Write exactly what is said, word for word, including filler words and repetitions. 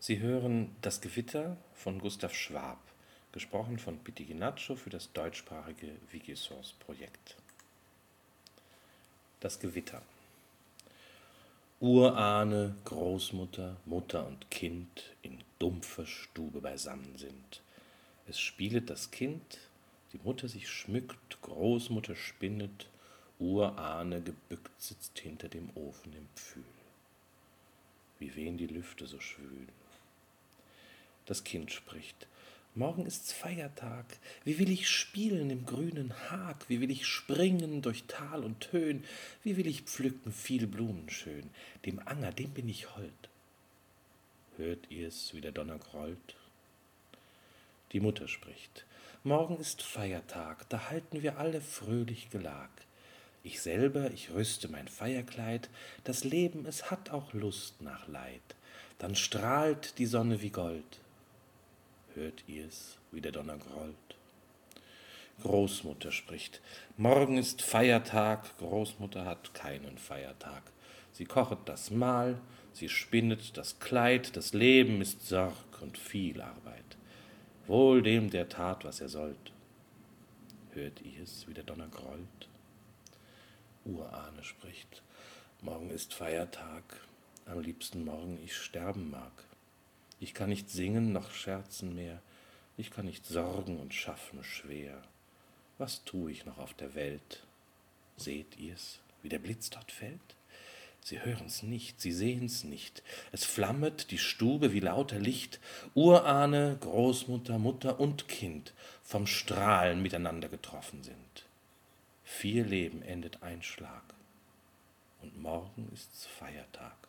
Sie hören Das Gewitter von Gustav Schwab, gesprochen von Pitti Ginaccio für das deutschsprachige Wikisource-Projekt. Das Gewitter. Urahne, Großmutter, Mutter und Kind in dumpfer Stube beisammen sind. Es spielet das Kind, die Mutter sich schmückt, Großmutter spinnet, Urahne gebückt sitzt hinter dem Ofen im Pfühl. Wie wehen die Lüfte so schwül. Das Kind spricht: Morgen ist's Feiertag, wie will ich spielen im grünen Hag, wie will ich springen durch Tal und Höhen, wie will ich pflücken viel Blumen schön, dem Anger, dem bin ich hold. Hört ihr's, wie der Donner grollt? Die Mutter spricht: Morgen ist Feiertag, da halten wir alle fröhlich Gelag. Ich selber, ich rüste mein Feierkleid, das Leben, es hat auch Lust nach Leid, dann strahlt die Sonne wie Gold. Hört ihr's, wie der Donner grollt? Großmutter spricht: Morgen ist Feiertag, Großmutter hat keinen Feiertag. Sie kochet das Mahl, sie spinnet das Kleid, das Leben ist Sorg und viel Arbeit. Wohl dem, der tat, was er sollt. Hört ihr's, wie der Donner grollt? Urahne spricht: Morgen ist Feiertag, am liebsten morgen ich sterben mag. Ich kann nicht singen noch scherzen mehr, ich kann nicht sorgen und schaffen schwer. Was tu ich noch auf der Welt? Seht ihr's, wie der Blitz dort fällt? Sie hören's nicht, sie sehen's nicht. Es flammet die Stube wie lauter Licht. Urahne, Großmutter, Mutter und Kind vom Strahlen miteinander getroffen sind. Vier Leben endet ein Schlag. Und morgen ist's Feiertag.